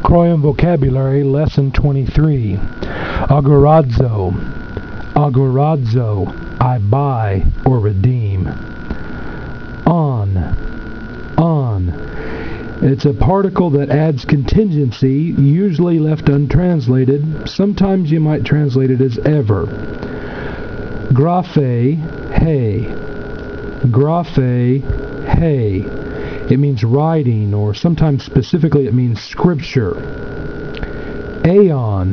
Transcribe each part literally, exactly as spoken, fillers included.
Croyan Vocabulary, Lesson twenty-three. Agorazo. Agorazo. I buy or redeem. On. On. It's a particle that adds contingency, usually left untranslated. Sometimes you might translate it as ever. Graphe, hey. Graphe, hey. It means writing, or sometimes specifically it means scripture. Aeon.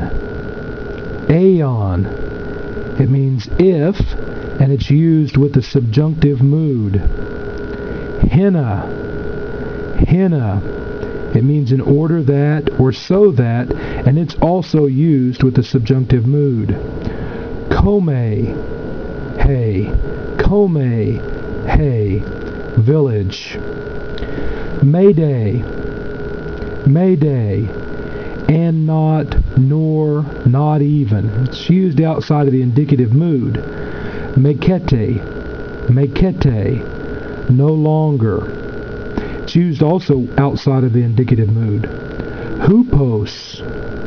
Aeon. It means if, and it's used with the subjunctive mood. Henna. Henna. It means in order that or so that, and it's also used with the subjunctive mood. Come, hey. Come, hey. Village. Mayday. Mayday. And not, nor, not even. It's used outside of the indicative mood. Mekete. Mekete. No longer. It's used also outside of the indicative mood. Hupos.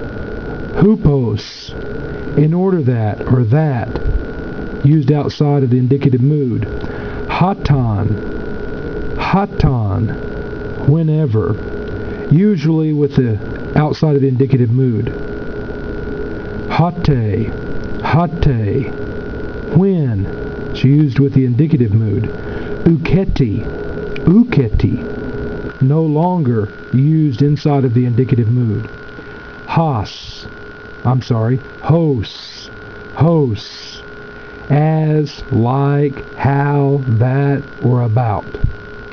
Hupos. In order that, or that. Used outside of the indicative mood. Hatan. Hatan. Whenever. Usually with the outside of the indicative mood. Hate. Hate. When. It's used with the indicative mood. Uketi. Uketi. No longer used inside of the indicative mood. Has. I'm sorry. Hos. Hos. As, like, how, that, or about.